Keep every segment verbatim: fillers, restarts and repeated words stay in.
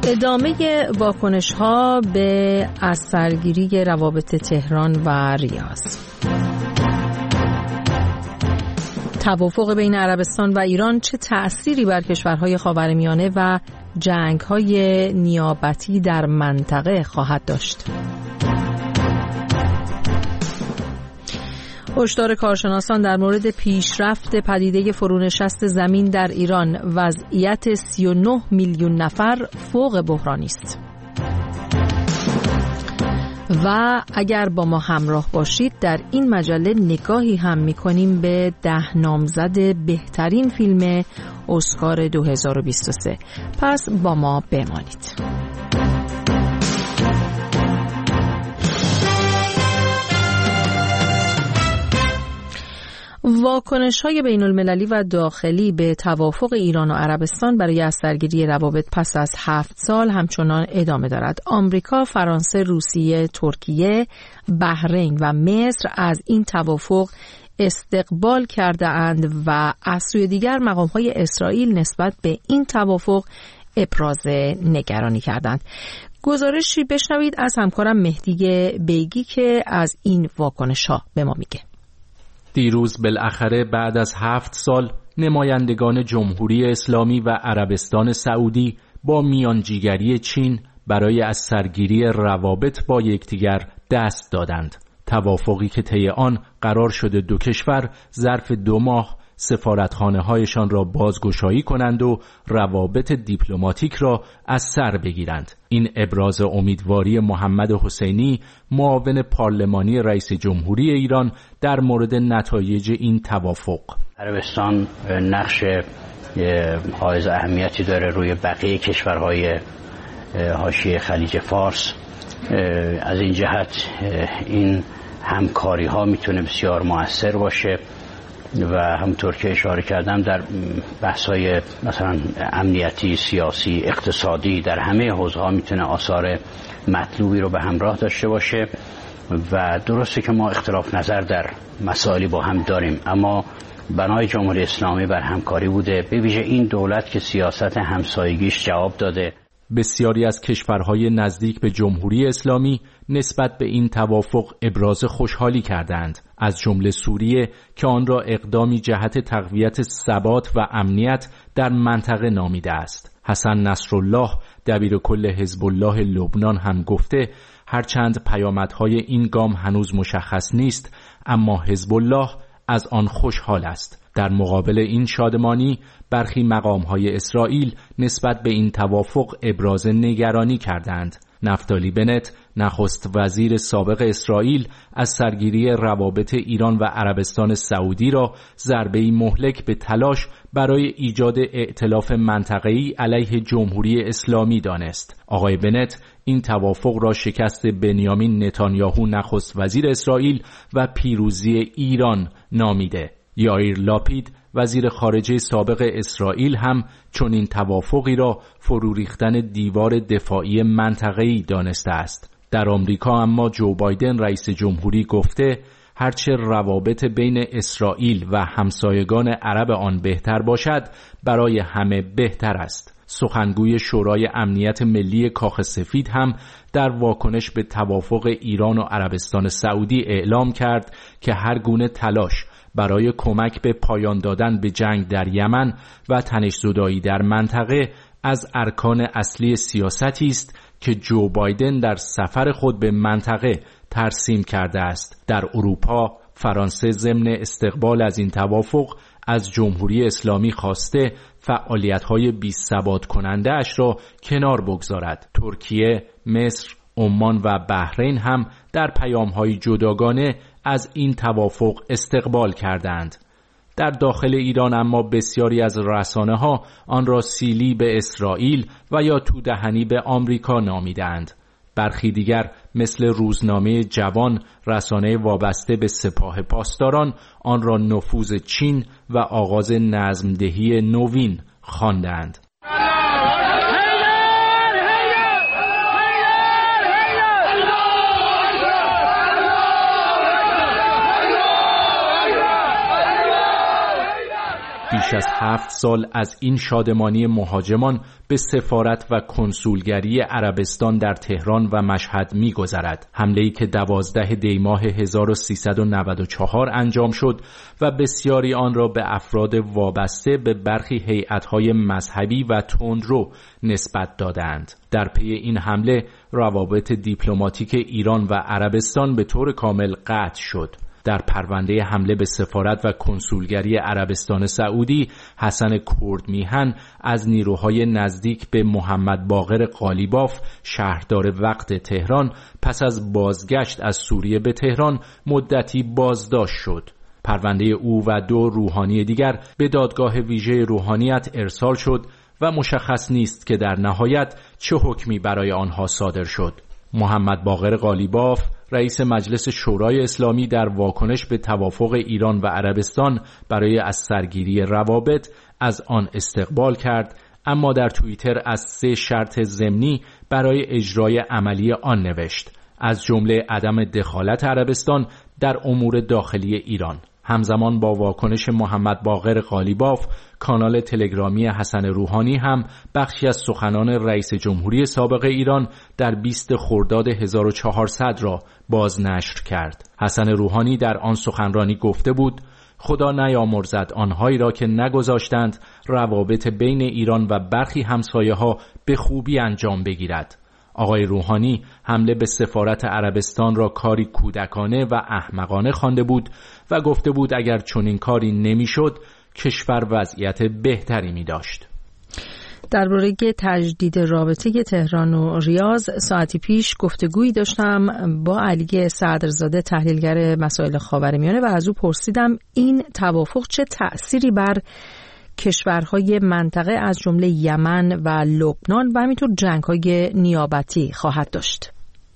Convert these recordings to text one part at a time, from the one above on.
ادامه واکنش‌ها به از سرگیری روابط تهران و ریاض. توافق بین عربستان و ایران چه تأثیری بر کشورهای خاورمیانه و جنگ‌های نیابتی در منطقه خواهد داشت؟ هشدار کارشناسان در مورد پیشرفت پدیده فرونشست زمین در ایران، وضعیت سی و نه میلیون نفر فوق بحرانی است. و اگر با ما همراه باشید در این مجله نگاهی هم می‌کنیم به ده نامزد بهترین فیلم اسکار دو هزار و بیست و سه. پس با ما بمانید. واکنش‌های بین‌المللی و داخلی به توافق ایران و عربستان برای از سرگیری روابط پس از هفت سال همچنان ادامه دارد. آمریکا، فرانسه، روسیه، ترکیه، بحرین و مصر از این توافق استقبال کرده اند و از سوی دیگر مقام‌های اسرائیل نسبت به این توافق ابراز نگرانی کردند. گزارشی بشنوید از همکارم مهدی بیگی که از این واکنش‌ها به ما میگه. دیروز بالاخره بعد از هفت سال نمایندگان جمهوری اسلامی و عربستان سعودی با میانجیگری چین برای از سرگیری روابط با یکدیگر دست دادند. توافقی که طی آن قرار شده دو کشور ظرف دو ماه سفارتخانه‌هایشان را بازگشایی کنند و روابط دیپلماتیک را از سر بگیرند. این ابراز امیدواری محمد حسینی، معاون پارلمانی رئیس جمهوری ایران، در مورد نتایج این توافق. عربستان نقش حائز اهمیتی داره روی بقیه کشورهای حاشیه خلیج فارس. از این جهت این همکاری ها میتونه بسیار مؤثر باشه و همونطور که اشاره کردم در بحث‌های مثلا امنیتی، سیاسی، اقتصادی در همه حوزه‌ها میتونه آثار مطلوبی رو به همراه داشته باشه و درسته که ما اختلاف نظر در مسائلی با هم داریم، اما بنای جمهوری اسلامی بر همکاری بوده، به ویژه این دولت که سیاست همسایگیش جواب داده. بسیاری از کشورهای نزدیک به جمهوری اسلامی نسبت به این توافق ابراز خوشحالی کردند، از جمله سوریه که آن را اقدامی جهت تقویت ثبات و امنیت در منطقه نامیده است. حسن نصرالله دبیر کل حزب الله لبنان هم گفته هرچند پیامدهای این گام هنوز مشخص نیست، اما حزب الله از آن خوشحال است. در مقابل این شادمانی برخی مقام‌های اسرائیل نسبت به این توافق ابراز نگرانی کردند. نفتالی بنت، نخست وزیر سابق اسرائیل، از سرگیری روابط ایران و عربستان سعودی را ضربه‌ای مهلک به تلاش برای ایجاد ائتلاف منطقه‌ای علیه جمهوری اسلامی دانست. آقای بنت این توافق را شکست بنیامین نتانیاهو نخست وزیر اسرائیل و پیروزی ایران نامیده. یائیر لاپید وزیر خارجه سابق اسرائیل هم چون این توافقی را فرو ریختن دیوار دفاعی منطقه‌ای دانسته است. در آمریکا اما جو بایدن رئیس جمهوری گفته هرچه روابط بین اسرائیل و همسایگان عرب آن بهتر باشد برای همه بهتر است. سخنگوی شورای امنیت ملی کاخ سفید هم در واکنش به توافق ایران و عربستان سعودی اعلام کرد که هر گونه تلاش برای کمک به پایان دادن به جنگ در یمن و تنش‌زدایی در منطقه از ارکان اصلی سیاستی است که جو بایدن در سفر خود به منطقه ترسیم کرده است. در اروپا فرانسه ضمن استقبال از این توافق از جمهوری اسلامی خواسته فعالیت‌های بی‌ثبات کننده اش را کنار بگذارد. ترکیه، مصر، عمان و بحرین هم در پیام‌های جداگانه از این توافق استقبال کردند. در داخل ایران اما بسیاری از رسانه‌ها آن را سیلی به اسرائیل و یا تودهنی به آمریکا نامیدند. برخی دیگر مثل روزنامه جوان، رسانه وابسته به سپاه پاسداران، آن را نفوذ چین و آغاز نظم‌دهی نوین خواندند. بیش از هفت سال از این شادمانی مهاجمان به سفارت و کنسولگری عربستان در تهران و مشهد می‌گذرد. حمله‌ای که دوازده دی ماه هزار و سیصد و نود و چهار انجام شد و بسیاری آن را به افراد وابسته به برخی هیئت‌های مذهبی و تندرو نسبت دادند. در پی این حمله روابط دیپلماتیک ایران و عربستان به طور کامل قطع شد. در پرونده حمله به سفارت و کنسولگری عربستان سعودی، حسن کردمیهن از نیروهای نزدیک به محمد باقر قالیباف، شهردار وقت تهران، پس از بازگشت از سوریه به تهران مدتی بازداشت شد. پرونده او و دو روحانی دیگر به دادگاه ویژه روحانیت ارسال شد و مشخص نیست که در نهایت چه حکمی برای آنها صادر شد. محمد باقر قالیباف، رئیس مجلس شورای اسلامی، در واکنش به توافق ایران و عربستان برای از سرگیری روابط از آن استقبال کرد، اما در توییتر از سه شرط ضمنی برای اجرای عملی آن نوشت، از جمله عدم دخالت عربستان در امور داخلی ایران. همزمان با واکنش محمد باقر قالیباف، کانال تلگرامی حسن روحانی هم بخشی از سخنان رئیس جمهوری سابق ایران در بیست خرداد هزار و چهارصد را بازنشر کرد. حسن روحانی در آن سخنرانی گفته بود: خدا نیامرزد آنهایی را که نگذاشتند روابط بین ایران و برخی همسایه‌ها به خوبی انجام بگیرد. آقای روحانی حمله به سفارت عربستان را کاری کودکانه و احمقانه خوانده بود و گفته بود اگر چنین کاری نمیشد کشور وضعیت بهتری می داشت. درباره تجدید رابطه تهران و ریاض ساعتی پیش گفتگویی داشتم با علی صدرزاده، تحلیلگر مسائل خاورمیانه، و از او پرسیدم این توافق چه تأثیری بر کشورهای منطقه از جمله یمن و لبنان و همینطور جنگ‌های نیابتی خواهد داشت.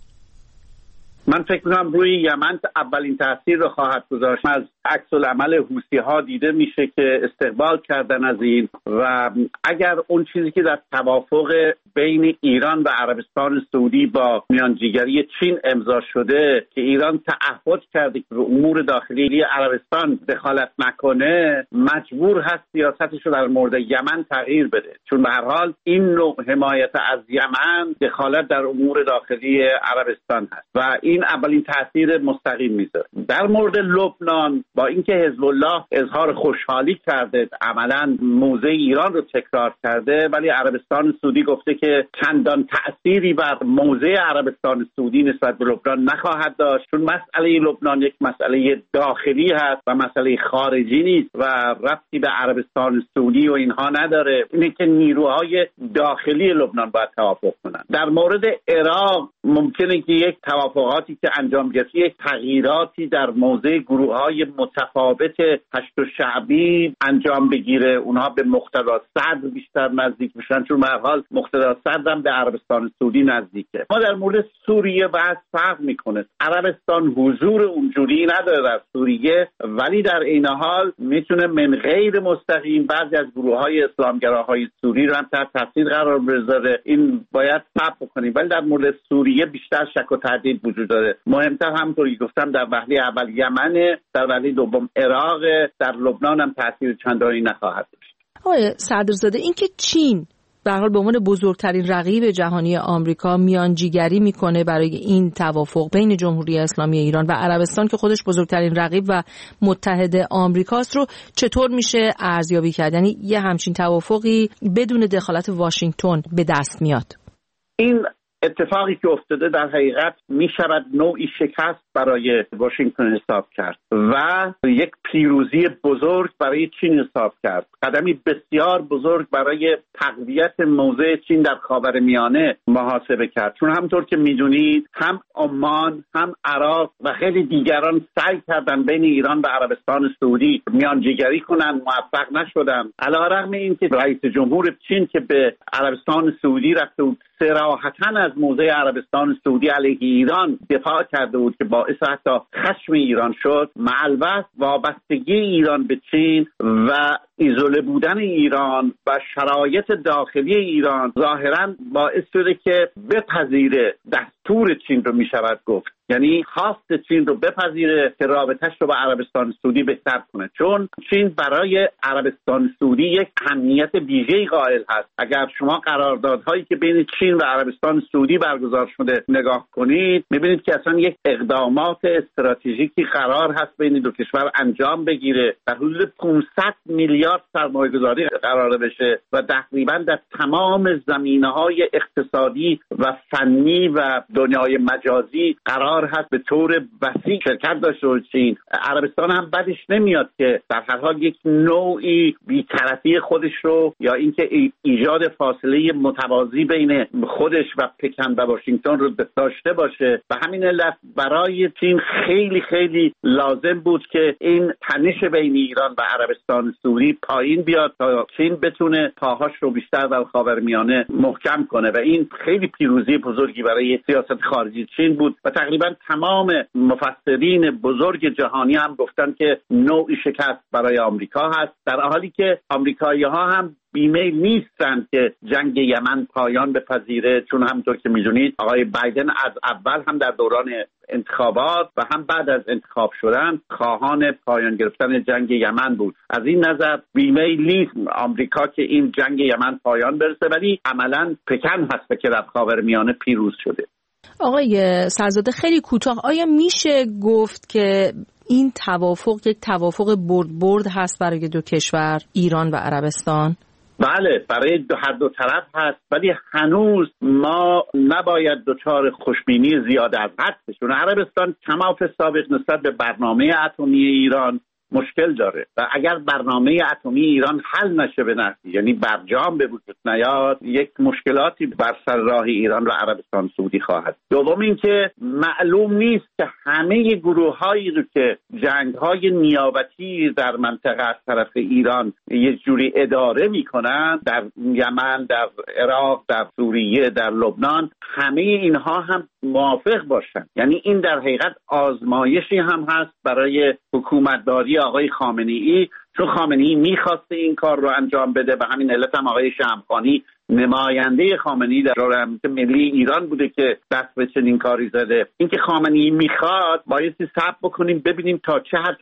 من فکر می‌کنم روی یمن اولین تاثیر رو خواهد گذاشت. از عکس العمل حوثی‌ها دیده میشه که استقبال کردن از این، و اگر اون چیزی که در توافق بین ایران و عربستان سعودی با میانجیگری چین امضا شده که ایران تعهد کرده که به امور داخلی عربستان دخالت نکنه، مجبور هست سیاستش رو در مورد یمن تغییر بده، چون به هر حال این نوع حمایت از یمن دخالت در امور داخلی عربستان هست و این اولین تاثیر مستقیم میذاره. در مورد لبنان، با اینکه حزب الله اظهار خوشحالی کرده، عملاً موضع ایران رو تکرار کرده، ولی عربستان سعودی گفته که چندان تأثیری بر موضع عربستان سعودی نسبت به لبنان نخواهد داشت، چون مسئله لبنان یک مسئله داخلی هست و مسئله خارجی نیست و ربطی به عربستان سعودی و اینها نداره. اینه که نیروهای داخلی لبنان باید توافق کنند. در مورد عراق ممکنه که یک توافقاتی که انجام گرفته، یک تغییراتی در موضع گروه‌های متفاوت هشت شعبی انجام بگیره، اونها به مقتدا صدر بیشتر نزدیک بشن، چون به هر حال مقتدا صدر هم به عربستان سعودی نزدیکه. ما در مورد سوریه بحث فرق میکنه. عربستان حضور اونجوری نداره در سوریه، ولی در این حال میتونه من غیر مستقیم بعضی از گروه‌های اسلامگراهای سوری رو هم تحت تاثیر قرار بذاره. این باید صبر بکنیم، ولی در مورد سوریه بیشتر شک و تردید وجود داره. مهمتر همونطوری گفتم در وهله اول یمن، در وهله دوم عراق، در لبنان هم تاثیر چندانی نخواهد داشت. آقای صدرزاده، این که چین به هر حال به عنوان بزرگترین رقیب جهانی آمریکا میانجیگری میکنه برای این توافق بین جمهوری اسلامی ایران و عربستان که خودش بزرگترین رقیب و متحد آمریکاست رو چطور میشه ارزیابی کرد؟ یعنی یه همچین توافقی بدون دخالت واشنگتن به دست میاد؟ این اتفاقی که افتاده در حقیقت می شود نوعی شکست برای واشنگتن حساب کرد و یک پیروزی بزرگ برای چین حساب کرد. قدمی بسیار بزرگ برای تقویت موضع چین در خاورمیانه محاسبه کرد، چون همونطور که میدونید هم عمان هم عراق و خیلی دیگران سعی کردن بین ایران و عربستان سعودی میانجیگری کنن، موفق نشدن. علیرغم اینکه رئیس جمهور چین که به عربستان سعودی رفته بود صراحتاً از موضع عربستان سعودی علیه ایران دفاع کرده بود که باعث حتی خشم ایران شد، مع البته وابستگی ایران به چین و ایزوله بودن ایران و شرایط داخلی ایران ظاهراً باعث شده که بپذیره دستور چین رو میشود گفت، یعنی خواست چین رو بپذیره که رابطش رو با عربستان سعودی بهتر کنه، چون چین برای عربستان سعودی یک اهمیت ویژه‌ای قائل هست. اگر شما قراردادهایی که بین چین و عربستان سعودی برگزار شده نگاه کنید، میبینید که اصلا یک اقدامات استراتژیکی قرار هست بین دو کشور انجام بگیره. در حدود پانصد میلیارد سرمایه‌گذاری قرار بشه و تقریبا در تمام زمینه‌های اقتصادی و فنی و دنیای مجازی قرار هست به طور وسیع شرکت داشته باشه چین. عربستان هم بدش نمیاد که در هر حال یک نوعی بی‌طرفی خودش رو یا اینکه ایجاد فاصله متوازی بین خودش و پکن و واشنگتن رو داشته باشه. و همین علت برای چین خیلی خیلی لازم بود که این تنش بین ایران و عربستان سعودی پایین بیاد تا چین بتونه پاهاش رو بیشتر در خاورمیانه محکم کنه و این خیلی پیروزی بزرگی برای سیاست خارجی چین بود و تقریبا تمام مفسرین بزرگ جهانی هم گفتن که نوعی شکست برای آمریکا هست، در حالی که آمریکایی‌ها هم بیمیل نیستند که جنگ یمن پایان بپذیره، چون همونطور که میدونید آقای بایدن از اول هم در دوران انتخابات و هم بعد از انتخاب شدن خواهان پایان گرفتن جنگ یمن بود. از این نظر بیمیل نیست آمریکا که این جنگ یمن پایان برسه، ولی عملاً پکن هست که در خاورمیانه پیروز شده. آقای سرزاده خیلی کوتاه، آیا میشه گفت که این توافق یک توافق برد برد هست برای دو کشور، ایران و عربستان؟ بله، برای دو هر دو طرف هست، ولی هنوز ما نباید دچار خوشبینی زیاد از حد بشیم. عربستان کماف سابق نسبت به برنامه اتمی ایران مشکل داره و اگر برنامه اتمی ایران حل نشه به نحوی، یعنی برجام به وجود نیاد، یک مشکلاتی بر سر راه ایران و عربستان سعودی خواهد. دوم اینکه معلوم نیست که همه گروه‌هایی رو که جنگ‌های نیابتی در منطقه از طرف ایران یک جوری اداره می‌کنن، در یمن، در عراق، در سوریه، در لبنان، همه اینها هم موافق باشن. یعنی این در حقیقت آزمایشی هم هست برای حکومتداری آقای خامنه‌ای، چون خامنه‌ای می‌خواسته این کار رو انجام بده و همین علت هم آقای شمخانی نماینده خامنه‌ای در شورای ملی ایران بوده که دست به چنین کاری زده. اینکه خامنه‌ای می‌خواد بایستی صبر بکنیم ببینیم تا چه حد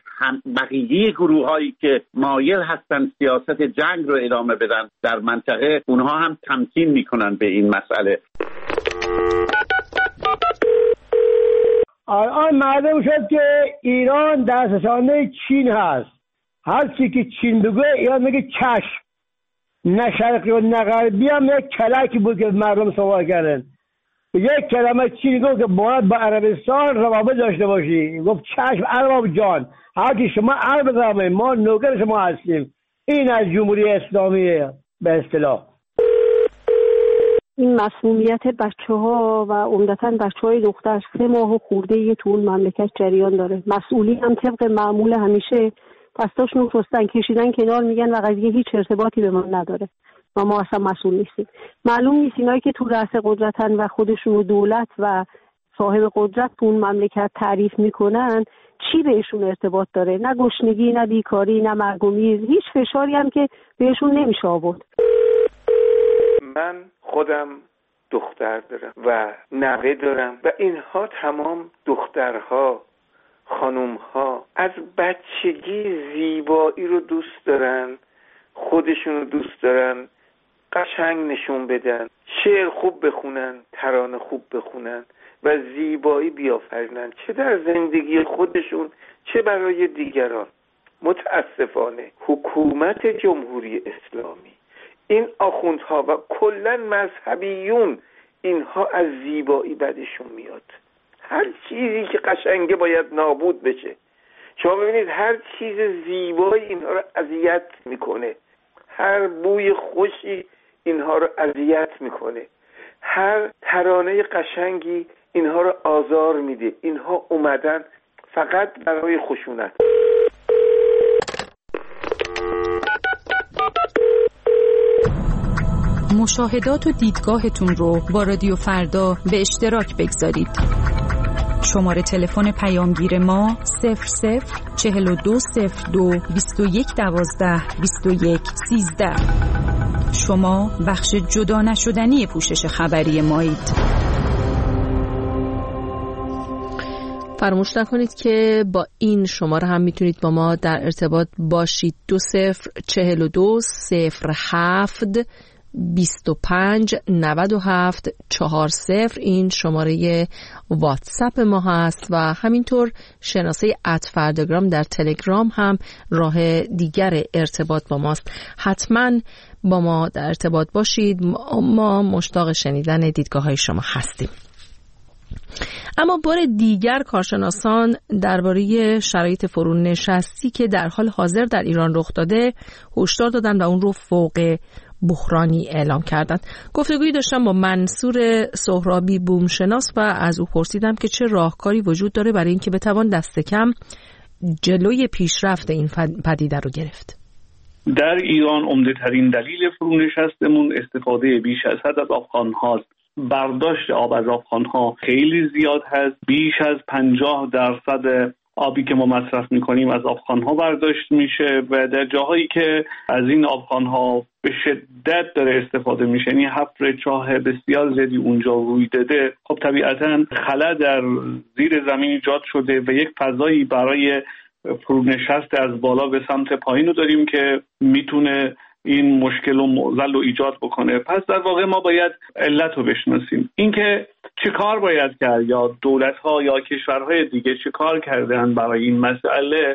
بقیه گروه‌هایی که مایل هستن سیاست جنگ رو ادامه بدن در منطقه، اونها هم تمکین می‌کنن به این مسئله. الان معلوم شد که ایران دسترسانه چین هست. هر چی که چین بگه ایران میگه چشم. نه شرقی و نه غربی هم یک کلکی بود که مردم سوال کردن. یک کلمه چین گفت که باید با عربستان روابط داشته باشی. گفت چشم ارباب جان، هر کی شما عرب زمین، ما نوکر شما هستیم. این از جمهوری اسلامی به اصطلاح. این مسئولیت بچه ها و عمدتاً بچه های دختر سه ماه و خورده یه تو اون مملکت جریان داره. مسئولی هم طبق معمول همیشه دستاشون رستن کشیدن کنار، میگن و قضیه هیچ ارتباطی به ما نداره و ما اصلا مسئول نیستیم. معلوم نیست اینایی که تو رأس قدرتن و خودشون رو دولت و صاحب قدرت تو اون مملکت تعریف میکنن چی بهشون ارتباط داره؟ نه گشنگی، نه بیکاری، نه مرگ و میر، هیچ فشاری هم که بهشون نمیشه آورد. من خودم دختر دارم و نوه دارم و اینها تمام دخترها، خانومها از بچگی زیبایی رو دوست دارن، خودشون رو دوست دارن، قشنگ نشون بدن، شعر خوب بخونن، ترانه خوب بخونن و زیبایی بیافرینن، چه در زندگی خودشون چه برای دیگران. متاسفانه حکومت جمهوری اسلامی، این آخوندها و کلا مذهبیون، اینها از زیبایی بدشون میاد. هر چیزی که قشنگه باید نابود بشه. شما ببینید هر چیز زیبایی اینها رو اذیت میکنه، هر بوی خوشی اینها رو اذیت میکنه، هر ترانه قشنگی اینها رو آزار میده. اینها اومدن فقط برای خشونت. مشاهدات و دیدگاهتون رو با رادیو فردا به اشتراک بگذارید. شماره تلفن پیامگیر ما صفر صفر چهل و دو صفر دو بیست و یک دوازده بیست و یک سیزده. شما بخش جدا نشدنی پوشش خبری مایید. فراموش نکنید که با این شماره هم میتونید با ما در ارتباط باشید. دو صفر چهل و دو صفر هفت بیست و پنج نود و هفت چهار صفر این شماره واتساپ ما هست و همینطور شناسه ات فردگرام در تلگرام هم راه دیگر ارتباط با ماست. حتما با ما در ارتباط باشید. ما مشتاق شنیدن دیدگاه های شما هستیم. اما بار دیگر کارشناسان درباره شرایط فرونشستی که در حال حاضر در ایران رخ داده هشدار دادن و اون رو فوق بحرانی اعلام کردند. گفتگویی داشتم با منصور سهرابی بومشناس و از او پرسیدم که چه راهکاری وجود داره برای اینکه بتوان دست کم جلوی پیشرفت این پدیده رو گرفت. در ایران عمده ترین دلیل فرونشستمون استفاده بیش از حد از آبخوان هاست. برداشت آب از آبخوان ها خیلی زیاد هست. بیش از پنجاه درصد آبی که ما مصرف میکنیم از آبخوان ها برداشت میشه و در جاهایی که از این آبخوان ها به شدت داره استفاده میشه، یعنی حفر چاه بسیار زیادی اونجا روی داده، خب طبیعتا خلا در زیر زمین ایجاد شده و یک فضایی برای فرونشست از بالا به سمت پایین رو داریم که میتونه این مشکل و معضل رو ایجاد بکنه. پس در واقع ما باید علت رو بشناسیم. اینکه چه کار باید کرد یا دولت‌ها یا کشورهای دیگه چه کار کردن برای این مسئله،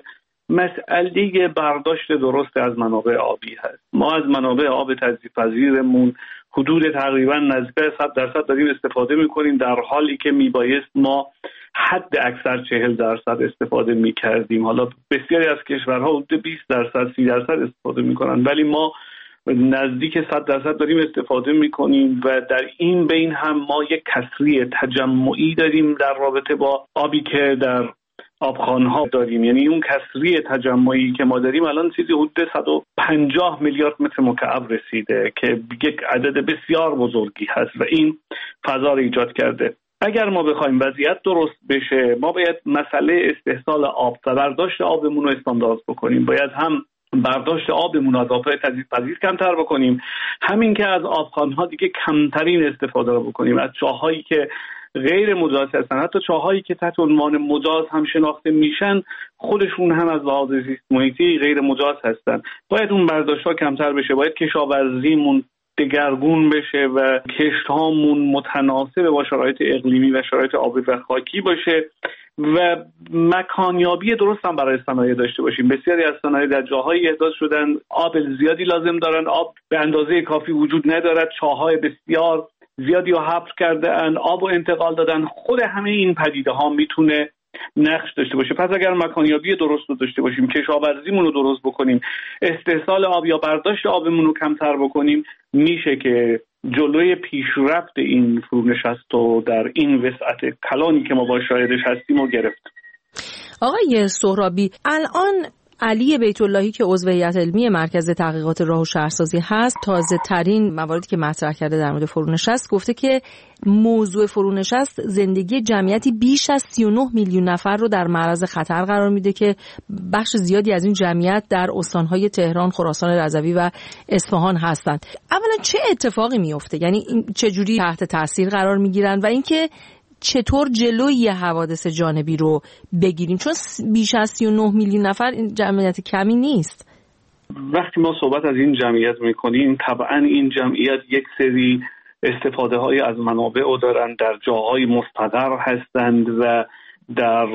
مسئله برداشت درست از منابع آبی هست. ما از منابع آب تجزیه‌پذیرمون حدود تقریبا نزدیک صد درصد داریم استفاده می‌کنیم، در حالی که میبایست ما حد اکثر چهل درصد استفاده می‌کردیم. حالا بسیاری از کشورها حدود بیست درصد سی درصد استفاده می‌کنن، ولی ما نزدیک صد درصد داریم استفاده می‌کنیم و در این بین هم ما یک کسری تجمعی داریم در رابطه با آبی که در آبخوان‌ها داریم. یعنی اون کسری تجمعی که ما داریم الان چیزی حدود صد و پنجاه میلیارد متر مکعب رسیده که یک عدد بسیار بزرگی هست و این فضا رو ایجاد کرده. اگر ما بخوایم وضعیت درست بشه، ما باید مسئله استحصال آب و برداشت آبمون رو استاندارد بکنیم. باید هم برداشت آبمون از آب‌های تجزیه‌پذیر کمتر بکنیم، همین که از آبخوان‌ها دیگه کمترین استفاده رو بکنیم. از چاهایی که غیر مجاز هستن، حتی چاهایی که تحت عنوان مجاز هم شناخته میشن، خودشون هم از لحاظ زیست محیطی غیر مجاز هستن. باید اون برداشت‌ها کمتر بشه، باید کشاورزیمون دگرگون بشه و کشت‌هامون متناسب با شرایط اقلیمی و شرایط آبی و خاکی باشه و مکانیابی درست هم برای صنایع داشته باشیم. بسیاری از صنایع در جاهایی احداث شدن آب زیادی لازم دارن، آب به اندازه کافی وجود ندارد، چاه‌های بسیار زیادی رو حفر کردن، آب و انتقال دادن. خود همه این پدیده ها میتونه نقش داشته باشه. پس اگر مکانیابی درست رو داشته باشیم، کشاورزیمون رو درست بکنیم، استحصال آب یا برداشت آبمون رو کمتر بکنیم، میشه که جلوی پیشرفت این فرونشست رو در این وسعت کلانی که ما با شاهدش هستیم رو گرفت. آقای سهرابی، الان علی بیت اللهی که عضو هیئت علمی مرکز تحقیقات راه و شهرسازی هست، تازه ترین مواردی که مطرح کرده در مورد فرونشست گفته که موضوع فرونشست زندگی جمعیتی بیش از سی و نه میلیون نفر رو در معرض خطر قرار میده که بخش زیادی از این جمعیت در استانهای تهران، خراسان رضوی و اصفهان هستند. اولا چه اتفاقی میفته؟ یعنی چه جوری تحت تاثیر قرار میگیرن و اینکه چطور جلوی حوادث جانبی رو بگیریم؟ چون بیش از سی و نه میلیون نفر این جمعیت کمی نیست. وقتی ما صحبت از این جمعیت میکنیم، طبعا این جمعیت یک سری استفاده های از منابع رو دارن، در جاهای مستقر هستند و در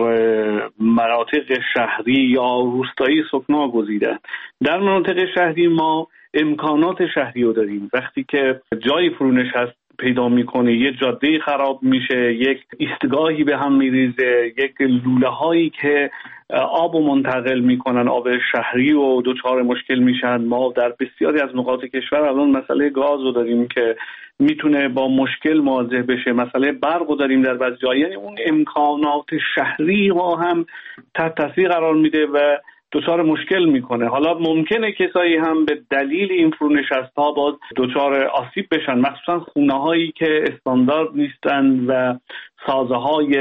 مناطق شهری یا روستایی سکنا گزیدن. در مناطق شهری ما امکانات شهری رو داریم. وقتی که جای فرونشست پیدا میکنه، یه جاده خراب میشه، یک ایستگاهی به هم میریزه، یک لوله هایی که آب و منتقل میکنن، آب شهری و دوچار مشکل میشن. ما در بسیاری از نقاط کشور الان مسئله گاز رو داریم که میتونه با مشکل مواجه بشه، مسئله برق رو داریم در بعضی جاها. یعنی اون امکانات شهری ما هم تحت تاثیر قرار میده و دچار مشکل میکنه. حالا ممکنه کسایی هم به دلیل این فرونشست ها باز دچار آسیب بشن، مخصوصا خونه هایی که استاندارد نیستن و سازه های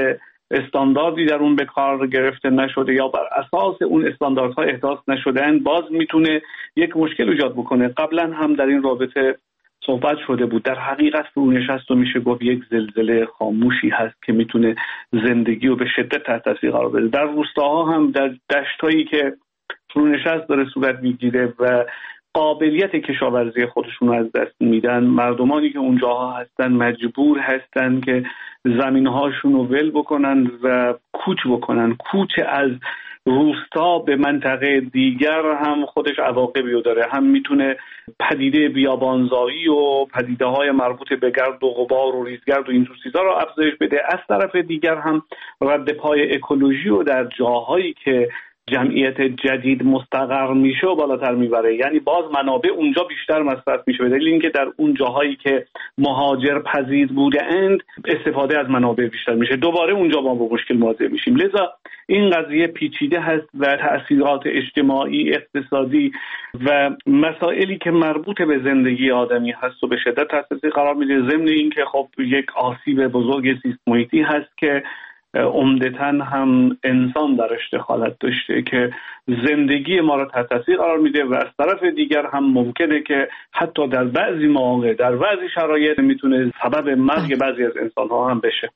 استانداردی در اون به کار گرفته نشده یا بر اساس اون استانداردها احداث نشدن، باز میتونه یک مشکل ایجاد بکنه. قبلا هم در این رابطه صحبت شده بود. در حقیقت فرونشست رو میشه گفت یک زلزله خاموشی هست که میتونه زندگی رو به شدت تحت تاثیر قرار بده. در روستاها هم، در دشتایی که فرونشست داره صورت میگیره و قابلیت کشاورزی خودشون رو از دست میدن، مردمانی که اونجاها هستن مجبور هستن که زمینهاشون رو ول بکنن و کوچ بکنن. کوچ از روستا به منطقه دیگر هم خودش عواقبی رو داره، هم میتونه پدیده بیابانزایی و پدیده های مربوط به گرد و غبار و ریزگرد و اینجور چیزا رو افزایش بده. از طرف دیگر هم رد پای اکولوژی رو در جاهایی که جمعیت جدید مستقر میشه و بالاتر میبره، یعنی باز منابع اونجا بیشتر مصرف میشه، به دلیل اینکه در اون جاهایی که مهاجر پذیر بوده اند استفاده از منابع بیشتر میشه، دوباره اونجا ما با مشکل مواجه میشیم. لذا این قضیه پیچیده هست و تأثیرات اجتماعی، اقتصادی و مسائلی که مربوط به زندگی آدمی هست و به شدت تحت تاثیر قرار میده، ضمن اینکه خب یک آسیب بزرگ زیست محیطی هست که عمدتاً هم انسان درش دخالت داشته که زندگی ما را تحت تاثیر قرار میده و از طرف دیگر هم ممکنه که حتی در بعضی مواقع در بعضی شرایط میتونه سبب مرگ بعضی از انسان‌ها هم بشه.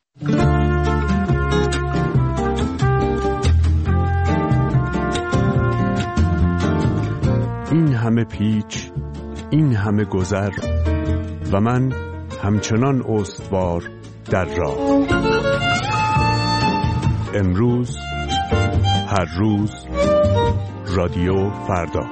این همه پیچ، این همه گذر و من همچنان استوار در راه. امروز، هر روز، رادیو فردا.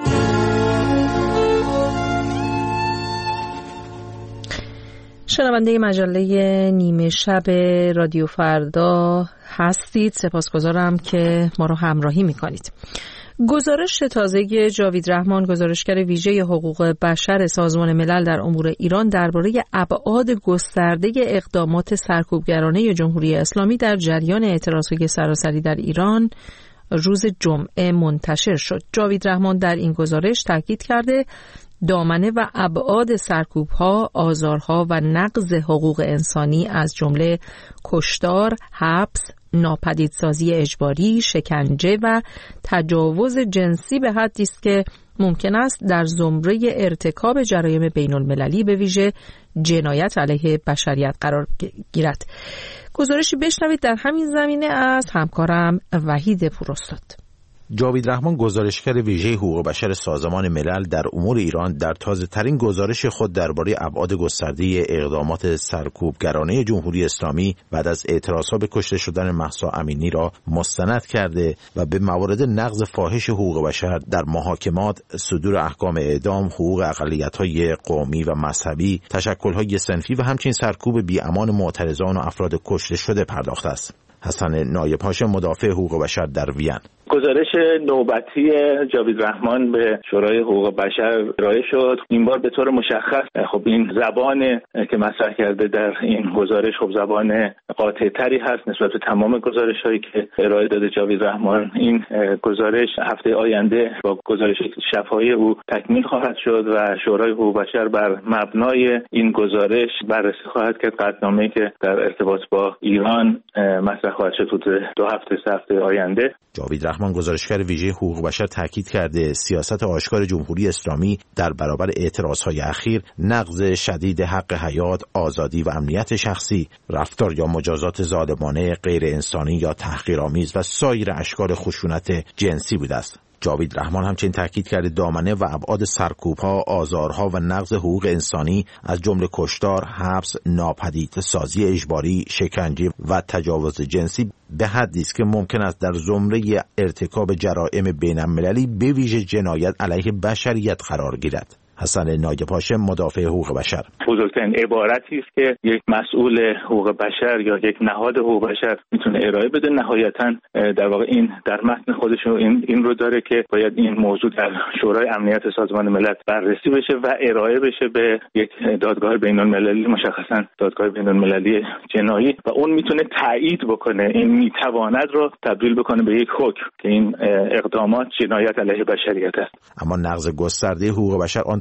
شنونده مجله نیمه شب رادیو فردا هستید. سپاسگزارم که ما رو همراهی میکنید. گزارش تازه جاوید رحمان، گزارشگر ویژه حقوق بشر سازمان ملل در امور ایران، درباره ابعاد گسترده اقدامات سرکوبگرانه جمهوری اسلامی در جریان اعتراضهای سراسری در ایران روز جمعه منتشر شد. جاوید رحمان در این گزارش تاکید کرده دامنه و ابعاد سرکوب‌ها، آزارها و نقض حقوق انسانی از جمله کشتار، حبس، ناپدیدسازی اجباری، شکنجه و تجاوز جنسی به حدی است که ممکن است در زمره ارتکاب جرایم بین المللی به ویژه جنایت علیه بشریت قرار گیرد. گزارشی بشنوید در همین زمینه از همکارم وحید پوراستاد. جاوید رحمان، گزارشگر ویژه حقوق بشر سازمان ملل در امور ایران، در تازه‌ترین گزارش خود درباره ابعاد گسترده اقدامات سرکوبگرانه جمهوری اسلامی بعد از اعتراضها به کشته شدن مهسا امینی را مستند کرده و به موارد نقض فاحش حقوق بشر در محاکمات، صدور احکام اعدام، حقوق اقلیت‌های قومی و مذهبی، تشکل‌های صنفی و همچنین سرکوب بی‌امان معترضان و افراد کشته شده پرداخته است. حسن نایب هاشم، مدافع حقوق بشر در وین: گزارش نوبتی جاوید رحمان به شورای حقوق بشر ارائه شد. این بار به طور مشخص خب این زبان که مطرح کرده در این گزارش خب زبان قاطع‌تری هست نسبت به تمام گزارش‌هایی که ارائه داده جاوید رحمان. این گزارش هفته آینده با گزارش شفاهی او تکمیل خواهد شد و شورای حقوق بشر بر مبنای این گزارش بررسی خواهد کرد قطعنامه‌ای که در ارتباط با ایران مطرح خواهد شد دو هفته هفته آینده. جاوید رحمان، گزارشگر ویژه حقوق بشر، تاکید کرده سیاست آشکار جمهوری اسلامی در برابر اعتراضهای اخیر، نقض شدید حق حیات، آزادی و امنیت شخصی، رفتار یا مجازات ظالمانه، غیر انسانی یا تحقیرآمیز و سایر اشکال خشونت جنسی بوده است. جاوید رحمان همچنین تاکید کرده دامنه و ابعاد سرکوب‌ها، آزارها و نقض حقوق انسانی از جمله کشتار، حبس، ناپدیدسازی اجباری، شکنجه و تجاوز جنسی به حدی است که ممکن است در زمره ارتکاب جرائم بین‌المللی به ویژه جنایت علیه بشریت قرار گیرد. حسن نایب هاشم، مدافع حقوق بشر: بزرگترین عبارتی است که یک مسئول حقوق بشر یا یک نهاد حقوق بشر میتونه ارائه بده. نهایتاً در واقع این در متن خودش این این رو داره که باید این موضوع در شورای امنیت سازمان ملل بررسی بشه و ارائه بشه به یک دادگاه بین‌المللی، مشخصاً دادگاه بین‌المللی جنایی، و اون میتونه تایید بکنه، این میتواند رو تبدیل بکنه به یک حکم که این اقدامات جنایت علیه بشریت است. اما نقض گسترده حقوق بشر آنطور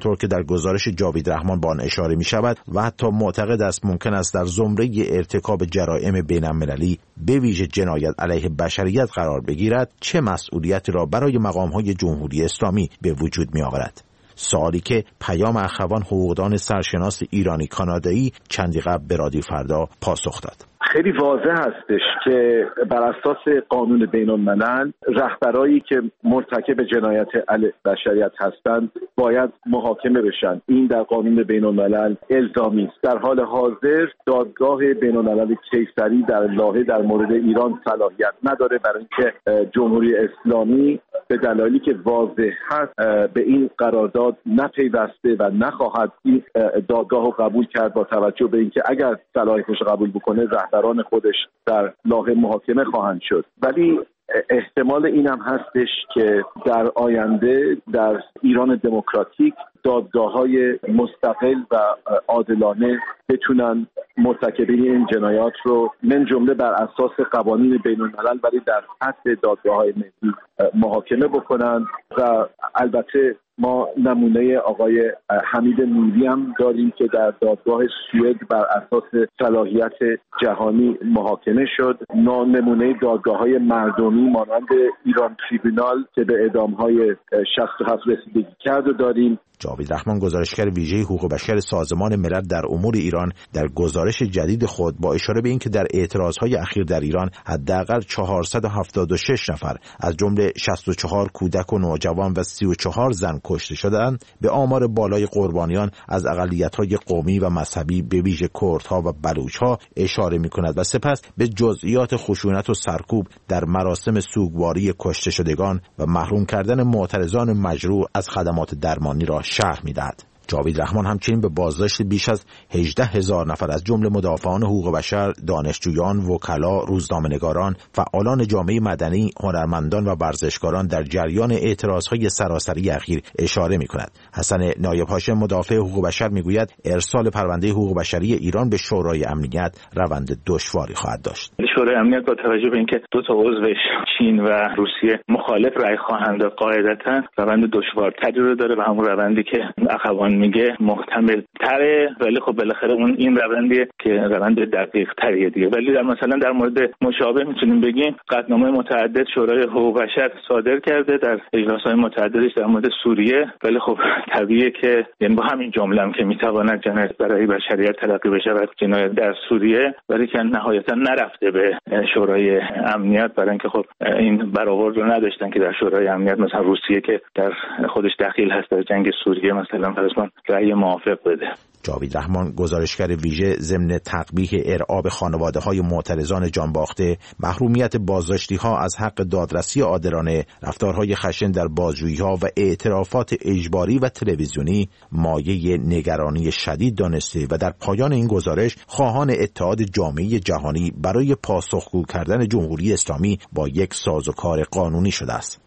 آنطور که در گزارش جاوید رحمان با آن اشاره می شود و حتی معتقد است ممکن است در زمره ارتکاب جرائم بین المللی به ویژه جنایت علیه بشریت قرار بگیرد، چه مسئولیتی را برای مقام‌های جمهوری اسلامی به وجود می آورد؟ سوالی که پیام اخوان حقوقدان سرشناس ایرانی کانادایی چندی قبل به رادیو فردا پاسخ داد. خیلی واضح هستش که بر اساس قانون بین الملل رهبرایی که مرتکب جنایت علیه بشریت هستند باید محاکمه بشن. این در قانون بین الملل الزامی است. در حال حاضر دادگاه بین الملل کیسری در لاهه در مورد ایران صلاحیت نداره برای اینکه جمهوری اسلامی به دلایلی که واضح هست به این قرارداد نپیوسته و نخواهد این دادگاه رو قبول کرد، با توجه به اینکه اگر صلاحیتش قبول بکنه رهبران خودش در لاهه محاکمه خواهند شد. ولی احتمال اینم هستش که در آینده در ایران دموکراتیک دادگاه‌های مستقل و عادلانه بتونن مرتکبین این جنایات رو من جمله بر اساس قوانین بین الملل ولی در سطح دادگاه‌های ملی محاکمه بکنن. و البته ما نمونه آقای حمید نوری هم داریم که در دادگاه سوئد بر اساس صلاحیت جهانی محاکمه شد. نمونه دادگاه‌های مردمی مانند ایران تریبونال که به اعدام‌های شصت و هفت رسیدگی کرد داریم. جاوید رحمان گزارشگر ویژه حقوق بشر سازمان ملل در امور ایران در گزارش جدید خود با اشاره به اینکه در اعتراضهای اخیر در ایران حداقل چهارصد و هفتاد و شش نفر از جمله شصت و چهار کودک و نوجوان و سی و چهار زن کشته شدند، به آمار بالای قربانیان از اقلیت‌های قومی و مذهبی به ویژه کردها و بلوچ‌ها اشاره می‌کند و سپس به جزئیات خشونت و سرکوب در مراسم سوگواری کشته شدگان و محروم کردن معترضان مجروح از خدمات درمانی را شرح می‌دهد. جاوید رحمان همچنین به بازداشت بیش از هجده هزار نفر از جمله مدافعان حقوق بشر، دانشجویان، وکلا، روزنامه‌نگاران، فعالان جامعه مدنی، هنرمندان و ورزشکاران در جریان اعتراضهای سراسری اخیر اشاره می‌کند. حسن نایب هاشم مدافع حقوق بشر می‌گوید ارسال پرونده حقوق بشری ایران به شورای امنیت روند دشواری خواهد داشت. شورای امنیت با توجه به اینکه دو تا عضوش چین و روسیه مخالف رأی خواهند داد، قاعدتاً روند دشوارتری رو داره و همون روندی که اخوان میگه محتمل تره، ولی خب بالاخره اون این روندیه که روند دقیق تریه دیگه. ولی در مثلا در مورد مشابه میتونیم بگیم قطعنامه متعدد شورای حقوق بشر صادر کرده در اجلاس‌های متعددش در مورد سوریه، ولی خب طبیعیه که یعنی با همین جمله هم که میتواند جنایت برای بشریت تلقی بشه و جنایت در سوریه، ولی که نهایتا نرفته به شورای امنیت برای اینکه خب این برآورد رو نداشتن که در شورای امنیت مثلا روسیه که در خودش دخیل هست در جنگ سوریه مثلا فرض رأی موافق بده. جاوید رحمان گزارشگر ویژه ضمن تقبیح ارعاب خانواده‌های معترضان جانباخته، محرومیت بازداشتی‌ها از حق دادرسی عادلانه، رفتارهای خشن در بازجویی‌ها و اعترافات اجباری و تلویزیونی مایه نگرانی شدید دانسته و در پایان این گزارش خواهان اتحاد جامعه جهانی برای پاسخگو کردن جمهوری اسلامی با یک سازوکار قانونی شده است.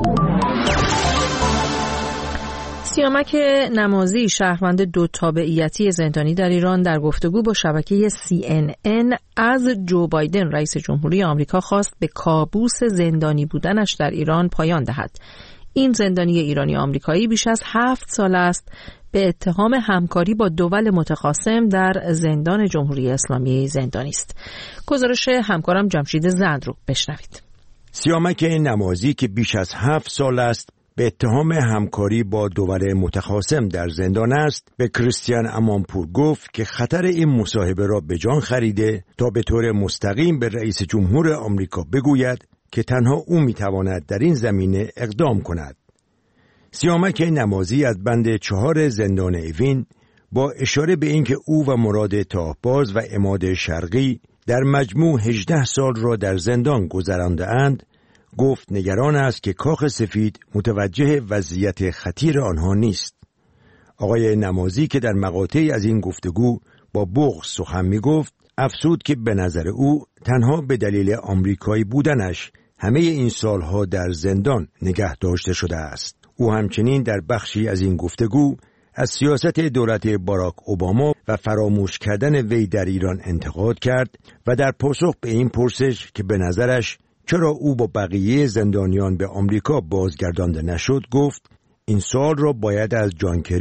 سیامک نمازی شهروند دو تابعیتی زندانی در ایران در گفتگو با شبکه سی ان ان از جو بایدن رئیس جمهوری آمریکا خواست به کابوس زندانی بودنش در ایران پایان دهد. این زندانی ایرانی آمریکایی بیش از هفت سال است به اتهام همکاری با دول متخاصم در زندان جمهوری اسلامی زندانی است. گزارش همکارم جمشید زند رو بشنوید. سیامک نمازی که بیش از هفت سال است به اتهام همکاری با دول متخاصم در زندان است، به کریستیان امانپور گفت که خطر این مصاحبه را به جان خریده تا به طور مستقیم به رئیس جمهور آمریکا بگوید که تنها او میتواند در این زمینه اقدام کند. سیامک نمازی از بند چهار زندان اوین با اشاره به اینکه او و مراد تاهباز و عماد شرقی در مجموع هجده سال را در زندان گذرانده اند، گفت نگران است که کاخ سفید متوجه وضعیت خطیر آنها نیست. آقای نمازی که در مقاطعی از این گفتگو با بغض سخن می گفت، افسود که به نظر او تنها به دلیل آمریکایی بودنش همه این سالها در زندان نگه داشته شده است. او همچنین در بخشی از این گفتگو از سیاست دولت باراک اوباما و فراموش کردن وی در ایران انتقاد کرد و در پاسخ به این پرسش که به نظرش چرا او با بقیه زندانیان به آمریکا بازگردانده نشد گفت این سوال را باید از جان کری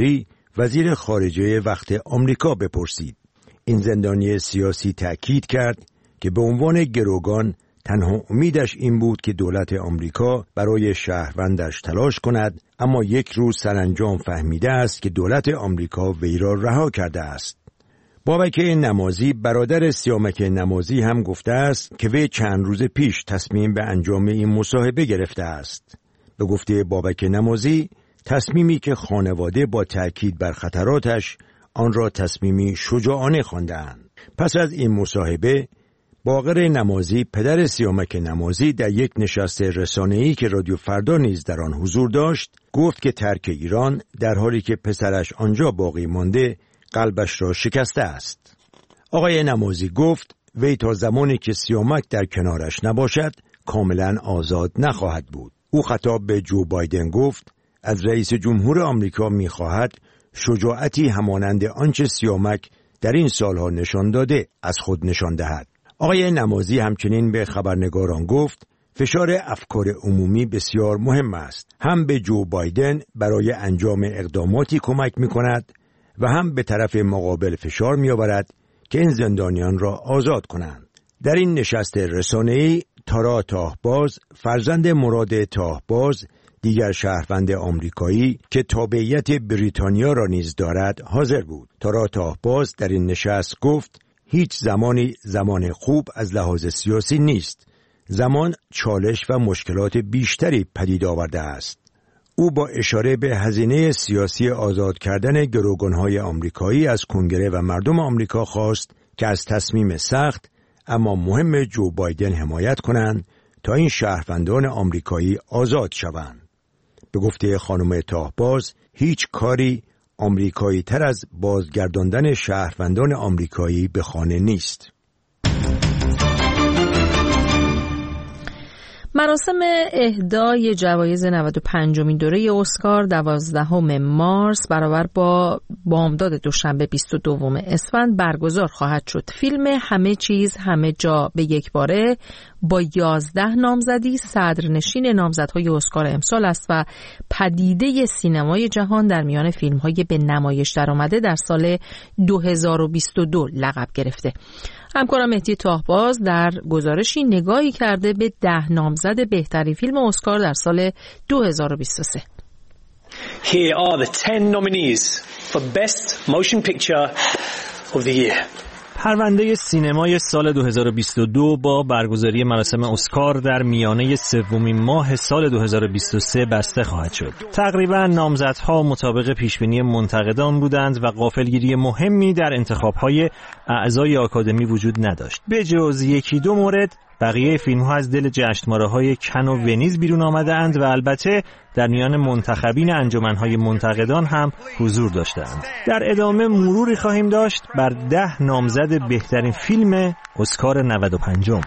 وزیر خارجه وقت آمریکا بپرسید. این زندانی سیاسی تأکید کرد که به عنوان گروگان تنها امیدش این بود که دولت آمریکا برای شهروندش تلاش کند، اما یک روز سرانجام فهمیده است که دولت آمریکا وی را رها کرده است. بابک نمازی برادر سیامک نمازی هم گفته است که وی چند روز پیش تصمیم به انجام این مصاحبه گرفته است. به گفته بابک نمازی، تصمیمی که خانواده با تأکید بر خطراتش آن را تصمیمی شجاعانه خواندند. پس از این مصاحبه، باقر نمازی پدر سیامک نمازی در یک نشست رسانه‌ای که رادیو فردا نیز در آن حضور داشت، گفت که ترک ایران در حالی که پسرش آنجا باقی مانده قلبش را شکسته است. آقای نمازی گفت وی تا زمانی که سیامک در کنارش نباشد کاملا آزاد نخواهد بود. او خطاب به جو بایدن گفت از رئیس جمهور آمریکا می‌خواهد شجاعتی همانند آنچه سیامک در این سالها نشان داده از خود نشان دهد. آقای نمازی همچنین به خبرنگاران گفت فشار افکار عمومی بسیار مهم است. هم به جو بایدن برای انجام اقداماتی کمک می‌کند و هم به طرف مقابل فشار می‌آورد که این زندانیان را آزاد کنند. در این نشست رسانه‌ای تارا تاهباز، فرزند مراد تاهباز، دیگر شهروند آمریکایی که تابعیت بریتانیا را نیز دارد حاضر بود. تارا تاهباز در این نشست گفت هیچ زمانی زمان خوب از لحاظ سیاسی نیست. زمان چالش و مشکلات بیشتری پدید آورده است. او با اشاره به هزینه سیاسی آزاد کردن گروگان‌های آمریکایی از کنگره و مردم آمریکا خواست که از تصمیم سخت اما مهم جو بایدن حمایت کنند تا این شهروندان آمریکایی آزاد شوند. به گفته خانم تاهباز، هیچ کاری آمریکایی تر از بازگرداندن شهروندان آمریکایی به خانه نیست. مراسم اهدای جوایز نود و پنجمین دوره اسکار دوازدهم مارس برابر با بامداد دوشنبه بیست و دوم اسفند برگزار خواهد شد. فیلم همه چیز همه جا به یک باره با یازده نامزدی صدرنشین نامزدهای اسکار امسال است و پدیده سینمای جهان در میان فیلم‌های به نمایش درآمده در سال دو هزار و بیست و دو لقب گرفته. همکارم مهدی تاهباز در گزارشی نگاهی کرده به ده نامزد بهترین فیلم اسکار در سال دو هزار و بیست و سه. Here are the ten nominees for Best Motion Picture of the Year. پرونده سینمای سال دو هزار و بیست و دو با برگزاری مراسم اسکار در میانه سومین ماه سال دو هزار و بیست و سه بسته خواهد شد. تقریبا نامزدها مطابق پیشبینی منتقدان بودند و غافلگیری مهمی در انتخاب‌های اعضای آکادمی وجود نداشت. به جز یکی دو مورد بقیه فیلم‌ها از دل جشنواره‌های کن و ونیز بیرون آمده‌اند و البته در میان منتخبین انجمن‌های منتقدان هم حضور داشتند. در ادامه مروری خواهیم داشت بر ده نامزد بهترین فیلم اسکار نود و پنجم.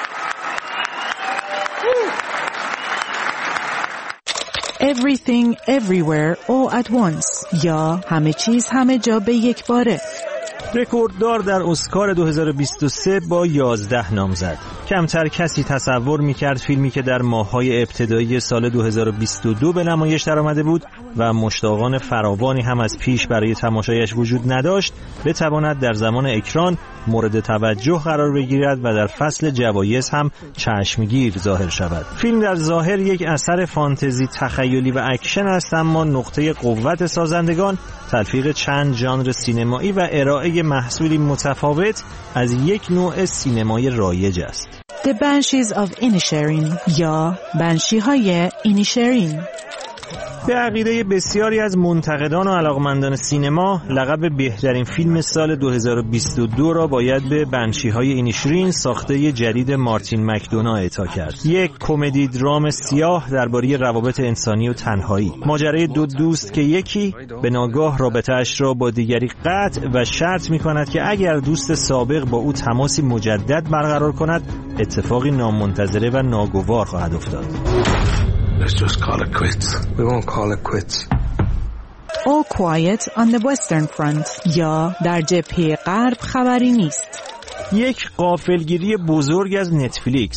Everything Everywhere All at Once یا همه چیز همه جا به یک باره. رکورددار در اسکار دو هزار و بیست و سه با یازده نامزد. کمتر کسی تصور می‌کرد فیلمی که در ماه‌های ابتدایی سال دو هزار و بیست و دو به نمایش درآمده بود و مشتاقان فراوانی هم از پیش برای تماشایش وجود نداشت، بتواند در زمان اکران مورد توجه قرار بگیرد و در فصل جوایز هم چشمگیر ظاهر شود. فیلم در ظاهر یک اثر فانتزی تخیلی و اکشن است، اما نقطه قوت سازندگان تلفیق چند ژانر سینمایی و ارائه محصولی متفاوت از یک نوع سینمای رایج است. The Banshees of Inisherin یا بنشی‌های اینیشرین. به عقیده بسیاری از منتقدان و علاقمندان سینما، لقب بهترین فیلم سال دو هزار و بیست و دو را باید به بنشی‌های اینیشرین ساخته جدید مارتین مکدونا اعطا کرد. یک کمدی درام سیاه درباره روابط انسانی و تنهایی. ماجرای دو دوست که یکی به ناگاه رابطه‌اش را با دیگری قطع و شرط می‌کند که اگر دوست سابق با او تماسی مجدد برقرار کند، اتفاقی نامنتظره و ناگوار خواهد افتاد. Let's just call it quits. We won't call it quits. All Quiet on the Western Front یا در جبهه غرب خبری نیست. یک غافلگیری بزرگ از نتفلیکس.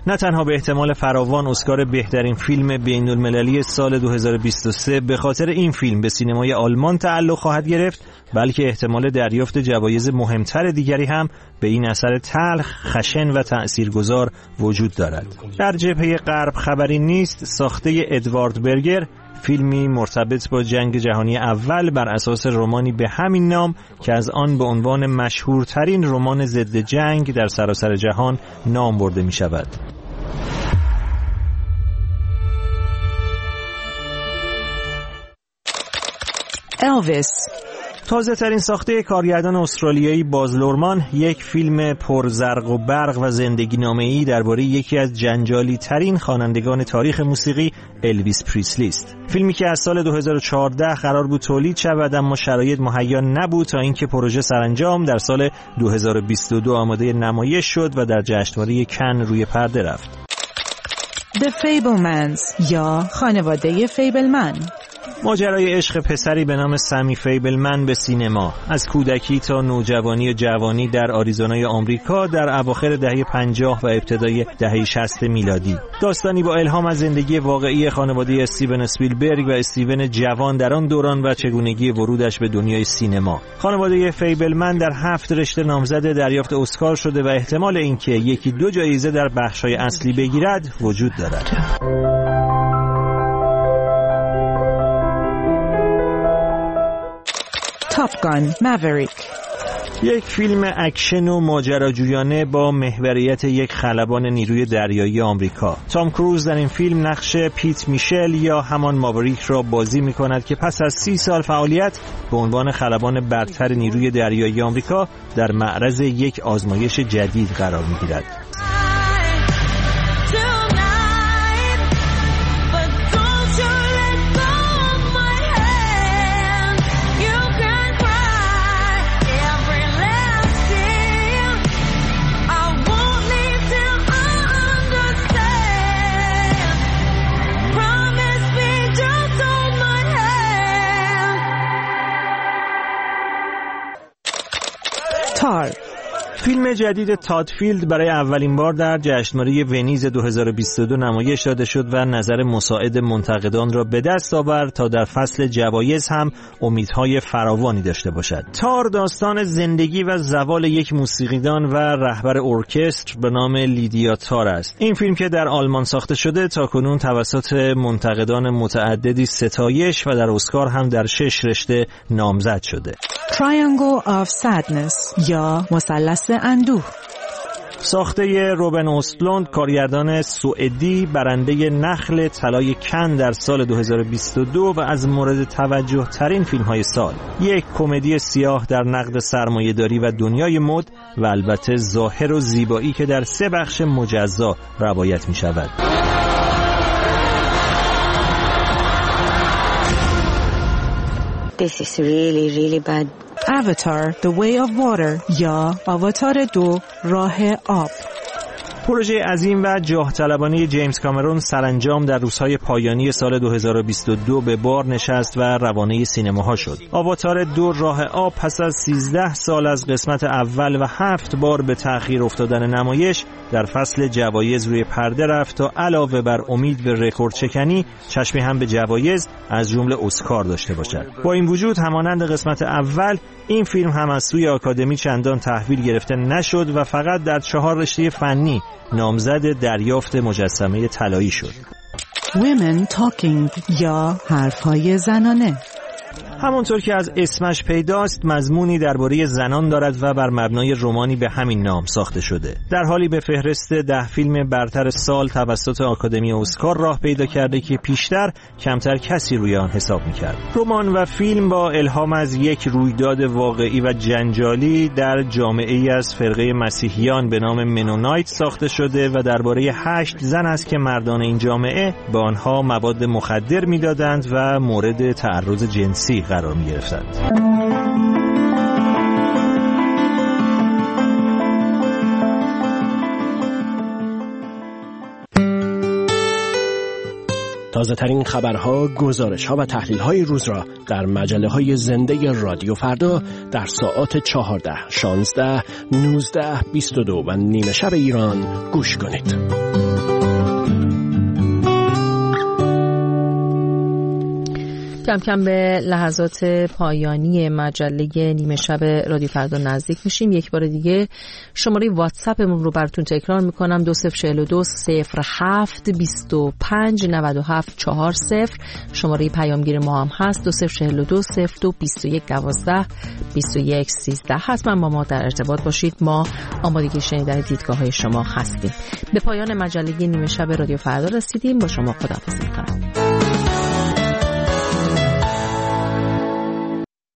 نه تنها به احتمال فراوان اسکار بهترین فیلم بین‌المللی سال دو هزار و بیست و سه به خاطر این فیلم به سینمای آلمان تعلق خواهد گرفت، بلکه احتمال دریافت جوایز مهمتر دیگری هم به این اثر تلخ، خشن و تأثیرگذار وجود دارد. در جبهه غرب خبری نیست ساخته ادوارد برگر، فیلمی مرتبط با جنگ جهانی اول بر اساس رمانی به همین نام که از آن به عنوان مشهورترین رمان ضد جنگ در سراسر جهان نام برده می شود. الویس، تازه ترین ساخته کارگردان استرالیایی باز لورمان، یک فیلم پرزرق و برق و زندگی نامه‌ای درباره یکی از جنجالی ترین خوانندگان تاریخ موسیقی، الویس پریسلی است. فیلمی که از سال دو هزار و چهارده قرار بود تولید شود اما شرایط مهیا نبود تا اینکه پروژه سرانجام در سال دو هزار و بیست و دو آماده نمایش شد و در جشنواره کن روی پرده رفت. The Fablemans یا خانواده فیبلمن، ماجرای عشق پسری به نام سمی فیبلمن به سینما، از کودکی تا نوجوانی و جوانی در آریزونای آمریکا در اواخر دهه پنجاه و ابتدای دهه شصت میلادی. داستانی با الهام از زندگی واقعی خانواده استیون اسپیلبرگ و استیون جوان در آن دوران و چگونگی ورودش به دنیای سینما. خانواده فیبلمن در هفت رشته نامزد دریافت اسکار شده و احتمال اینکه یکی دو جایزه در بخش‌های اصلی بگیرد وجود دارد. تاپ گان ماوریک، یک فیلم اکشن و ماجراجویانه با محوریت یک خلبان نیروی دریایی آمریکا. تام کروز در این فیلم نقش پیت میشل یا همان ماوریک را بازی می‌کند که پس از سی سال فعالیت به عنوان خلبان برتر نیروی دریایی آمریکا در معرض یک آزمایش جدید قرار می‌گیرد. تار، فیلم جدید تادفیلد برای اولین بار در جشنواره ونیز دو هزار و بیست و دو نمایش داده شد و نظر مساعد منتقدان را به دست آورد تا در فصل جوایز هم امیدهای فراوانی داشته باشد. تار داستان زندگی و زوال یک موسیقیدان و رهبر ارکستر به نام لیدیا تار است. این فیلم که در آلمان ساخته شده تاکنون توسط منتقدان متعددی ستایش و در اسکار هم در شش رشته نامزد شده. Triangle of Sadness یا مثلث اندوه، ساخته روبن اوستلوند، کارگردان سوئدی، برنده نخل طلای کن در سال دو هزار و بیست و دو و از مورد توجه ترین فیلم های سال. یک کمدی سیاه در نقد سرمایه‌داری و دنیای مد و البته ظاهر و زیبایی که در سه بخش مجزا روایت می شود. This is really really bad. Avatar The Way of Water یا آواتار دو راه آب، پروژه عظیم و جاه طلبانه جیمز کامرون سرانجام در روزهای پایانی سال دو هزار و بیست و دو به بار نشست و روانه سینماها شد. آواتار دو راه آب پس از سیزده سال از قسمت اول و هفت بار به تأخیر افتادن نمایش در فصل جوایز روی پرده رفت تا علاوه بر امید به رکورد شکنی چشمی هم به جوایز از جمله اسکار داشته باشد. با این وجود همانند قسمت اول این فیلم هم از سوی آکادمی چندان تحویل گرفته نشد و فقط در چهار رشته فنی نامزد دریافت مجسمه طلایی شد. Women Talking یا حرفهای زنانه، همونطور که از اسمش پیداست مضمونی درباره زنان دارد و بر مبنای رمانی به همین نام ساخته شده. در حالی به فهرست ده فیلم برتر سال توسط آکادمی اسکار راه پیدا کرده که پیشتر کمتر کسی روی آن حساب می‌کرد. رمان و فیلم با الهام از یک رویداد واقعی و جنجالی در جامعه‌ای از فرقه مسیحیان به نام منونایت ساخته شده و درباره هشت زن است که مردان این جامعه به آنها مواد مخدر می‌دادند و مورد تعرض جنسی قرار می گرفتند. تازه ترین خبرها، گزارش‌ها و تحلیل‌های روز را در مجله‌های زنده رادیو فردا در ساعات چهارده، شانزده، نوزده، بیست و دو و نیمه شب ایران گوش کنید. کم کم به لحظات پایانی مجله نیمه شب رادیو فردا نزدیک میشیم. یک بار دیگه شماره واتساپمون رو براتون تکرار میکنم: دو صفر چهل و دو صفر هفت بیست و پنج نود و هفت چهار صفر. شماره پیامگیر ما هم هست: دو صفر چهل و دو صفر دو بیست و یک دوازده بیست و یک سیزده. حتما با ما در ارتباط باشید. ما آمادگی شنیدن دیدگاه های شما هستیم. به پایان مجله نیمه شب رادیو فردا رسیدیم. با شما خداحافظی می‌کنم.